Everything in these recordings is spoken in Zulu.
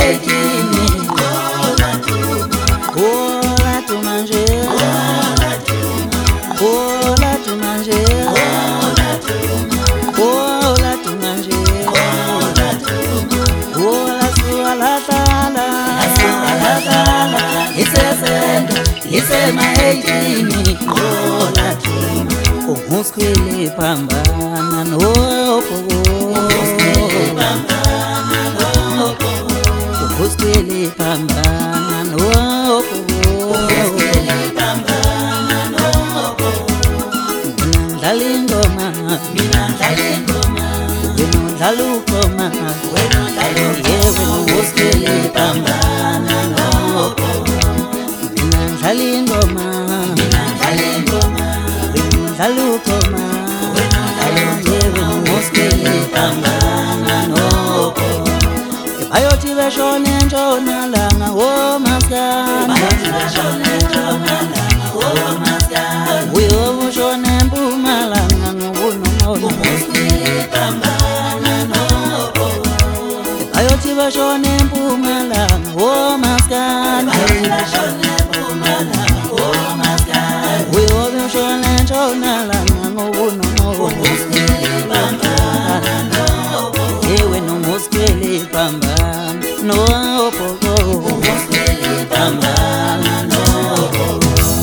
ekini Ola tumanje Ola tumanje Ola tumanje Ola sualatala Sualatala Isesendo Isema ekini Ola tumanje Umuskwele pambana nopo Umuskwele pambana nopo Minandalingoma Winondalukoma Yewe umuskwele pambana nopo Minandalingoma Winondalukoma Yewe umuskwele pambana nopo Ayoti veshone njona langa wo maskana Uyo vushone mpumalanga ngubuno Ayoti veshone mpumalanga wo maskana Uyo vushone njona langa ngubuno Yewe no muskwele pambana nopo pambana nopo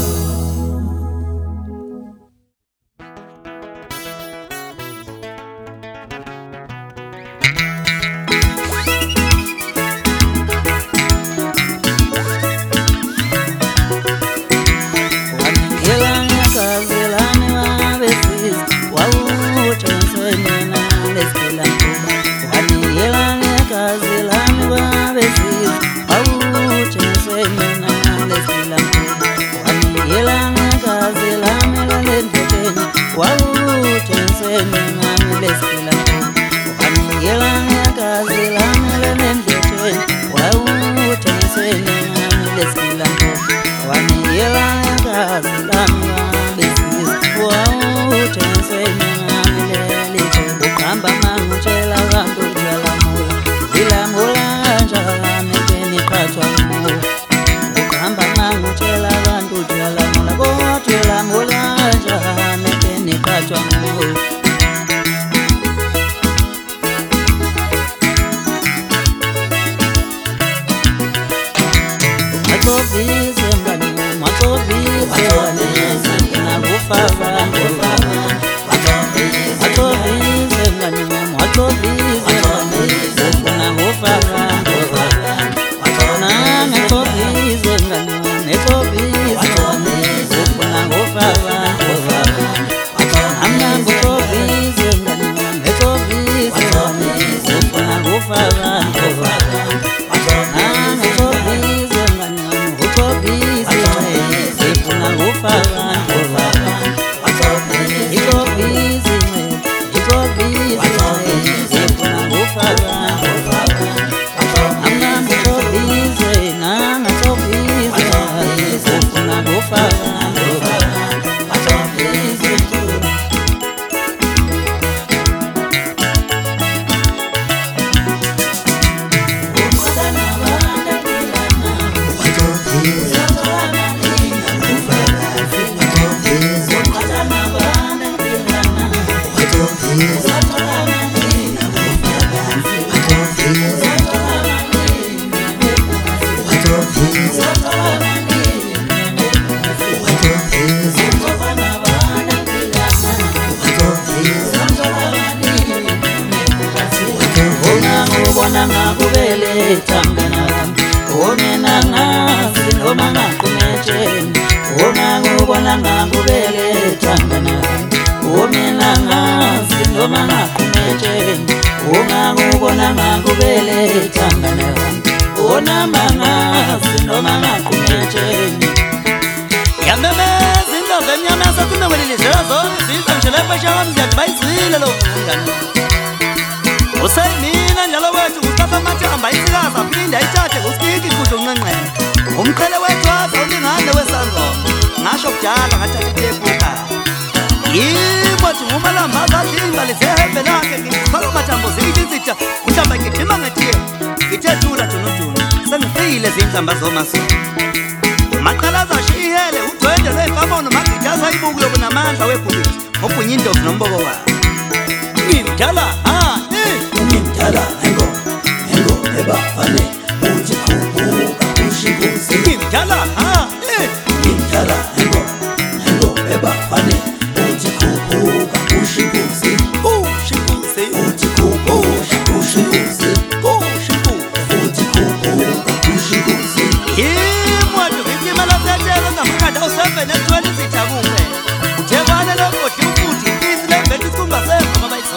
Wangelanga kazelani wabesi wautensenena leskila Wangelanga kazelani wabesi wautensenena leskila Wangelanga kazelani lendeteni wautensenena leskila Wangelanga kazelani lendeteni wautensenena leskila Wangelanga kazelani wabesi wautensenena leskila Ukamba manguchela wangu jalamula Ilamula njala mekeni patwa mula Ukamba manguchela wangu jalamula Botu ilamula njala mekeni patwa mula Matovize mbani Matovize na kufafa Matovize mbani Matovize na kufafa Matovize mbani Matovize na kufafa Amna Matovize mbani Matovize na kufafa Onanga kubele tangana Onenanga sinomanga kumeche Onanga bonanga kubele tangana Onenanga sinomanga kumeche Onanga bonanga kubele tangana Onamanga sinomanga kumeche Yameme zindo venyamasa tunawelele zerazo Zizam shelepa shawam ziyatbaizile lo Usaimina njalo wethu uthatha amathamba isikaza phinda ithathe usikiki kudla unqenqene umqhele wethu waza ulingane wesandlo ngasho kudala ngathatha itepuka yibathi ngumalamba azadimba lizehembe lakhe ngifaka amathambo zikitsitsha uhlamba ngidima ngetiye ngithethula junujunu zifile zinhlamba zomasonto maqalaza shihele ugcwele lwefamono magitaza ibuku lobunamandla webhubisi obunye indovu nomboko wayo ngimdala ngimdala hengo ebafane uthi khuphuka ushikuzi ngimdala ngimdala hengo ebafane uthi khuphuka ushikuzi uthi khuphuka ushikuzi uthi khuphuka ushikuzi imwato ngimala setela ngamakanda u7 etwele sithabuke uthebana lokodi ukuthi isile mbethu sikumba semva mabayisa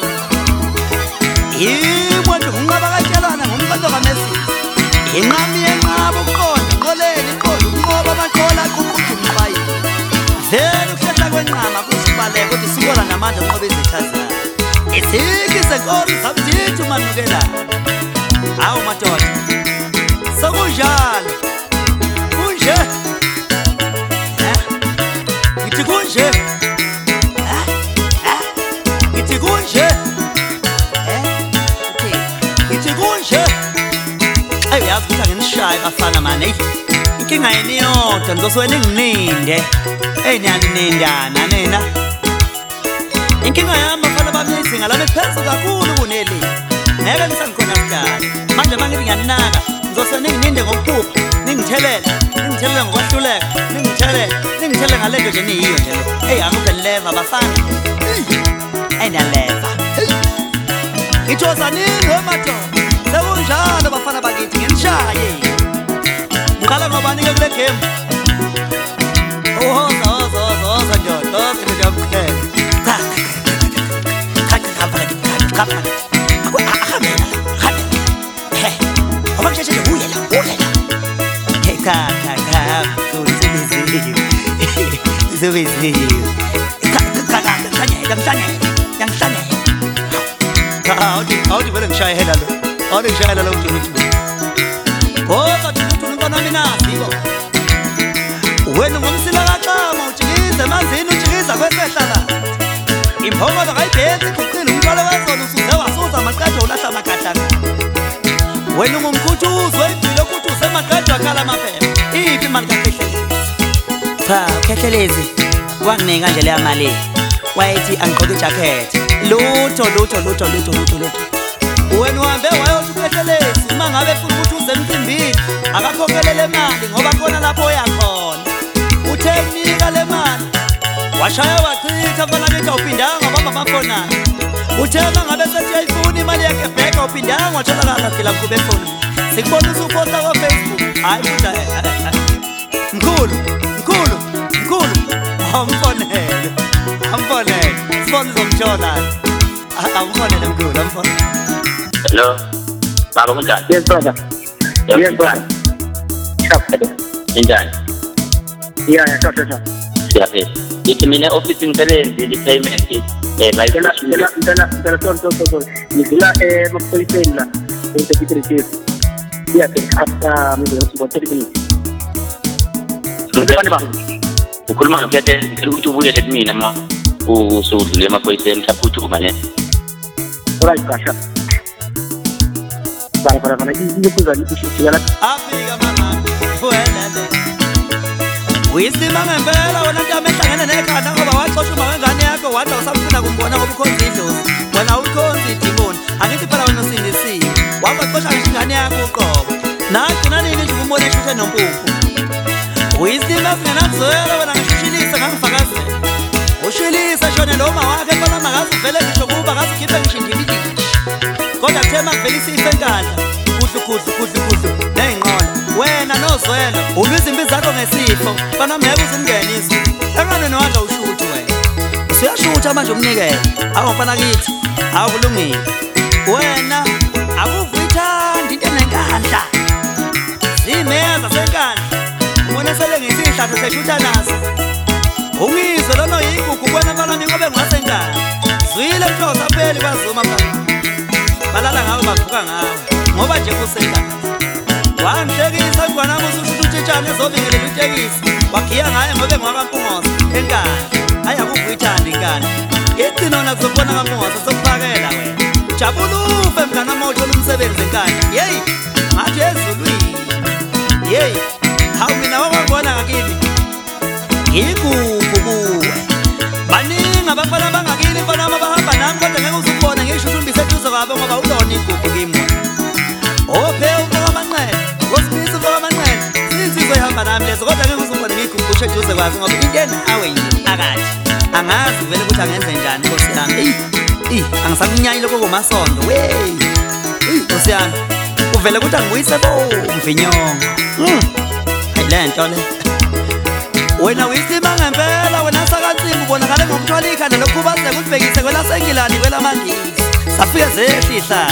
imwato ngingaba katshelana ngomqondo kaMessi inqami yenqaba ukuqonda qoleni iqondo ukunqoba amaqola aququtha umfayi vele ukuhlehla kwenqama kusibaleka kodwa sikola namandla unqoba izithazayo isiki senkolo sabuthithi umanukela hawu madoda sokunjalo kunje ngithi kunje ngithi kunje ngithi kunje uyazi ukuthi anginishaye bafana mane inkinga yini yodwa ngizoswele ngininde niyaninindana nina inkinga yami bafana bami izinga lami phezulu kakhulu kuneli ngeke ngisangikhona kudala manje mangithi ngiyaninaka ngizoswele ngininde ngokuphupha ningithelele ngokwahluleka ningithelele ngale nto nje niyiyo nje angikho leva bafana niyaleva ngithoza nini wemadoda sekunjalo bafana bakithi nginishaye ngiqala ngobani-ke kule game hoza ndoda ngiyamkhela awuthi vele ngishayela lo awuthi ngishayela lo uthuluthulu kodwa thuluthulu inkona wami nasibo wena ngomsila kaxama ujikiza emanzini ujikiza kwesehlala imphongolo kayibhezi iguqile umthwalo wezona usuze wasuza amaqedwa ulahla amagahlana wena ungumkhuthuzi weyibhile okhuthuze emaqedwa akhala amaphepha iphi imali kakhehlelezi cha ukhehlelezi wanginika nje leya mali wayethi angigqoke ijakhethi lutho wena uhambe wayothi ukhehlelezi uma ngabe futhi ukuthi uze emcimbini akakhokhelele mali ngoba khona lapho oyakhona uthe kunika le mali washaya wachitha mfana kithi awuphindanga bamba amafonana uthe uma ngabe sethi uyayifuna imali yakhe bheka awuphindanga watholakala phela kube efoni sikubona usuphosta kwa-Facebook hayi mkhulu amfonele sibona uzomthola amfonele mkhulu amfonele. Hello, baba kunjani? Yes brother. Yes brother. Njani? Yeah, sure. Siyaphila. Ithi mina office ngisebenzi i-payment Ngicela sorry. Ngidlula emaphoyiseni la e-Secretary Chief. After maybe about 30 minutes. ukhuluma ngemphethe ngicela ukuthi ubuyele kumina ma usudlule emaphoyiseni mhlaphuthuma ne. Alright, kasha. Para ngikuza ngishiyala. Afika mama. Fuelele. Uyisima ngempela wena ntame ehlangene nekhanda ngoba waxoshwa uma wengane yakho wathi awusafuna kumbona ngoba ukhonza idlozi. Wena ukhonza idimoni. Angithi phela wena usindisiwe. Wabaxosha ngisho ingane yakho uqobo. Nagcina nini nje umbone eshuthe nompuphu. Uyisima singenakuzwela wena ngishishilisa ngangifakazela. Ushilisa shone noma wakhe phela mangazi vele ngisho kuba ngazikhiphe ngisho indibili. Kodwa kuthema kuvela isifo enkandla. Kudlu neyinqola. Wena nozwelo ulwizimbi zakho ngesifo bana meke uzimngenise enqonweni wadla ushuthi wena usuyashutha manje umnikele awufana kithi awukulungile wena akuvuyithanda into enenkandla zimeza senkandla ubona sele ngisihlahla seshutha naso ungizwe lona yigugu kwena bana ningobe ngasenkandla zwile mhloza pheli bazuma phela balala ngawe bavuka ngawe ngoba nje kusenkandla wangihlekisa ngwana musushuthu utshitshana ezobingelela utekisi wakhiya ngaye ngobe ngwakaMpungoza enkandla hayi akuvuyithanda inkandla ithi nona kuzobona kaMpungoza sokuphakela wena jabulufe mngana mothola umsebenzi enkandla yeyi ngathi ezulwini ngabe ngoba ulona igugu kimi ophe ufoka amanqele ngosibisi ufoka amanqele insizwe ihamba nami lezo kodwa ngeke ngizobona ngigugushe eduze kwazo ngoba into nawe nje phakathi angazi vele ukuthi angenze njani Nkosi yami angisakunyayi lokho komasondo Nkosi yami uvele ukuthi angibuyise bomvinyongo hayi lento le wena uyisima ngempela wena sakaNsimbi ubonakala ngomthwala ikhanda lokhubazeka ukubhekise kwelaseNgilandi kwelamangisi safika zehlihla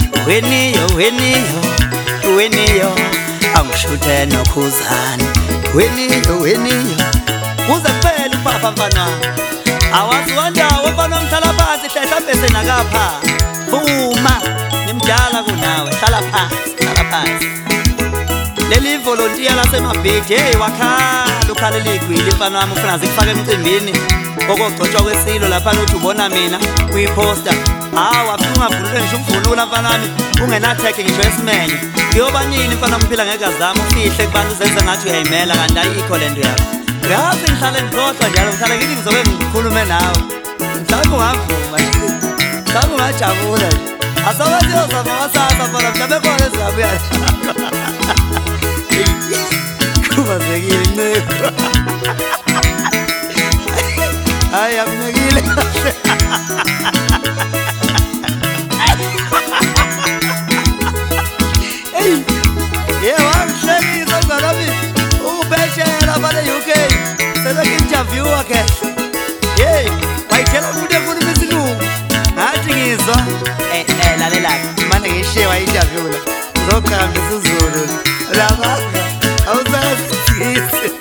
weniyo angishuthe nokhuzani weniyo kuze kuphela upapa mfana awazi wandawo mfana mhlala phansi hlehla bese nakapha vuma nimdala kunawe hlala phansi leli volunteer lasemabheji wakhala ukhalela igwili mfana wami ufuna zikufaka emcimbini okugcotshwa kwesilo lapha uthi ubona mina kuyiposter waphuma vunule ngisho ukuvunula mfana wami ungenatheke ngisho esimenye kuyoba nini mfana mphila ngekazama ufihle kubantu zenze ngathi uyayimela kanti ayikho lento yakho yazi ngihlale ngikhohlwa njalo ngihlale ngithi ngizobe ngikhulume nawe mhlawumbe ungavuma mhlawumbe ungajabula nje asawazi yozama wasasa mfana mhlawumbe khona ezingabuya khubazekile nceko hayi amnekile wamhlekisa mnganami ubeshela bale UK seleki-interviewa ke wayithela umuntu ekhuluma isilungu ngathi ngizwa lalelake mane ngishiwa i-interview la ngizoqhakambisa uZulu laba awusazisisi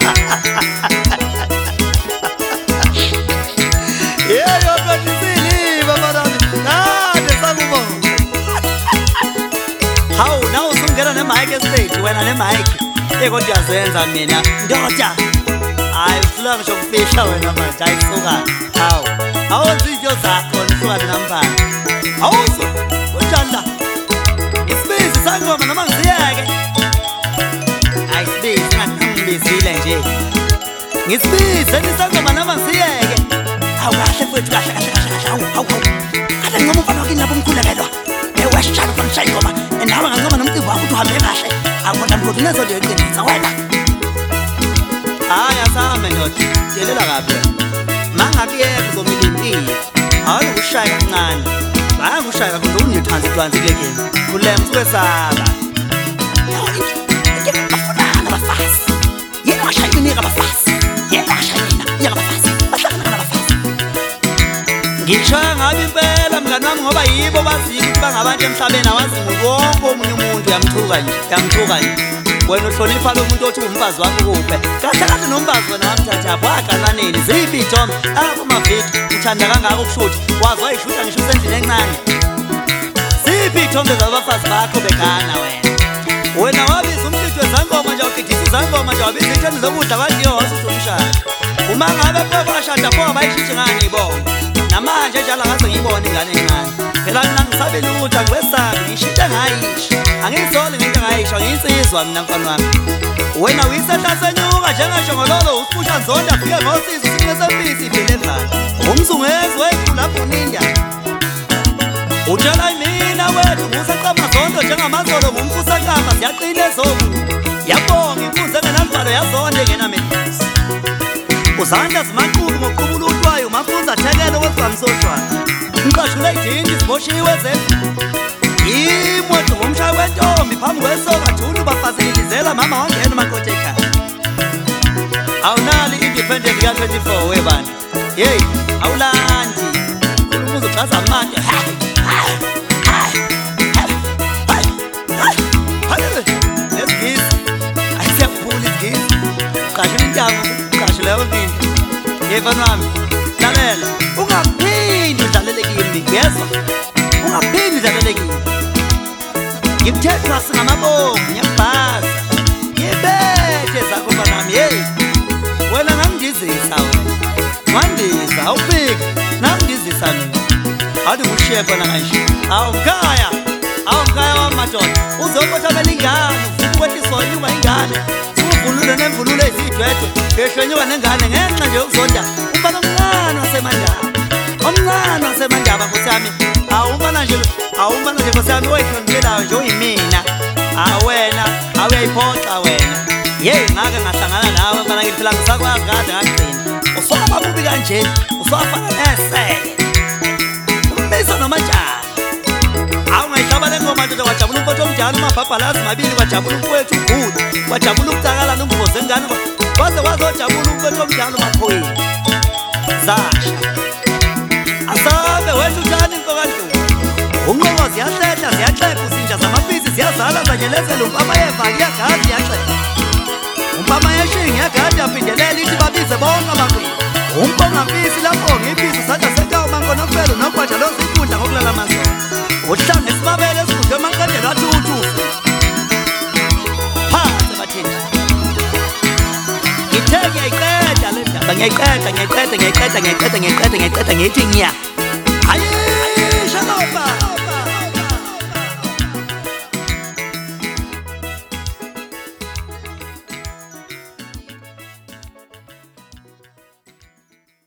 yophanisiliva manami kade sakubona hawu nawe usungena nemike estage wena nemike kodwa uyazenza mina ndoda hayi usulanga ngisho kufihla wena manje ayisuka hawu awuzinto zakho nihlukane namphana awuso unjani isibizi sangoma noma ngiziyeke hayi isibizi ngangibizile nje ngisibize nisangoma noma ngiziyeke hawu kahle mfowethu kahle hawu kade ngoma mfana wakini lapho umkhulelelwa wesitshalo mfana shaya ingoma nawe ngancoma nomcimbi wakho ukuthi uhambe kahle akodwa mfowethu nezondo yeqinisa wena hayi asame ndoda delela kabi mangakuyeka uzomila impilo hayi ukushaya kancane hayi ukushaya kakhulu unethandi planzile kimi kule msuke saba ngiyafuna abafazi yena washaya iminika abafazi yena washaya mina abafazi bahlangana nabafazi ngishaya ngabe impela mngani wami ngoba yibo baziyo ukuthi bangabantu emhlabeni awazi wonke omunye umuntu yamthuka nje wena uhlonipha lo muntu othi umfazi wakho kuphe kahle kahle nomfazi wena wamthathapho waqalaneni ziphi ithombe kumavidi uthanda kangako ukushuthi wazi wayishutha ngisho usendlini encane ziphi ithombe zabafazi bakho begana wena wabiza umlitho wezangoma nje ugidisa izangoma nje wabiza itheni zokudla kwadliwa wasuthi umshado uma ngabe bashada pho abayishithi ngani ibonga namanje njalo ngaze ngiyibone ingane encane phela mina ngisabela ukuthi angiwesabi ngishintshe ngayisho angizoli ngento ngayisho ngiyinsizwa mina mfana wami wena uyisehla senyuka njengashongololo usipusha nzonda afike ngosizo usinye sempisi iphile endlala umzungezi wethu lapho uninda utshela mina wethu ngusaqama zondo njengamazolo ngumfusaqama siyaqile zobu yabonga inkunzi engenalivalo yazonde ngenamenzi uzandla zimaqubu ngoqubula utwayo mafunza thekelo kwezamsoshwana ngiqashule idingi ziboshiwe zethu imoto ngomshaya wentombi phambi kwesoka thundu bafazilizela mama wangena umakoti ekhaya awunali independent ka-24 webani yeyi awulandi khuluma uzochaza amade nesigisi ayisiyakuphula isigisi uqashule intambo uqashule yonkinto yefana wami lalela ungaphindi udlalele kimi ngezwa ungaphindi udlalele kimi ngikuthethwa singamabomu ngiyabhaza ngibethe zakho mfana wami yeyi wena ngangidizisa wena wandisa awufiki nangidizisa mina awuthi kushiye khona kanje awumkhaya wami madoda uzokothamela ingane uvuke isonyuka ingane suvunule nemvunulo ezidwedwe ehlenyuka nengane ngenxa nje yokuzonda umfana omncane wasemandaba Nkosi yami awumana nje awuma Nkosi yami oyithondelayo nje uyimina. Awena, awuyayiphoxa wena. Yey ngake ngahlangana nawe mfana ngithi phela ngisakwazi kade ngagcina. Uswaba kubi kanje, uswafana nesele. Umbisa nomatshana. Awu ngayihlaba le ngoma nje wajabula umfowethu omjani umabhabhalazi mabili wajabula umfowethu uGudi, wajabula ukucakala nomvuzo engane waze wazojabula umfowethu omjani umaphoyini. Zasha. Asabe wethu uthani inkokantu. Unqoqo ziyahletha ziyaxepha uzinja zamapisi ziyazala zanyelezela umpama yeva kuyagadi yaxepha. Umpama yeshingi yagadi yaphindelela ithi babize bonke abakwini. Umpongapisi lapho ngipisi usanda sekawu mankonofelo nogwaja lozinkundla ngokulala amasonto. Uhlanga esibabele esikhundle emaqedela athi uthufu. Phansi bathini. Ngithe ngiyayiqeda le ndaba ngiyayiqeda ngiyithi nya.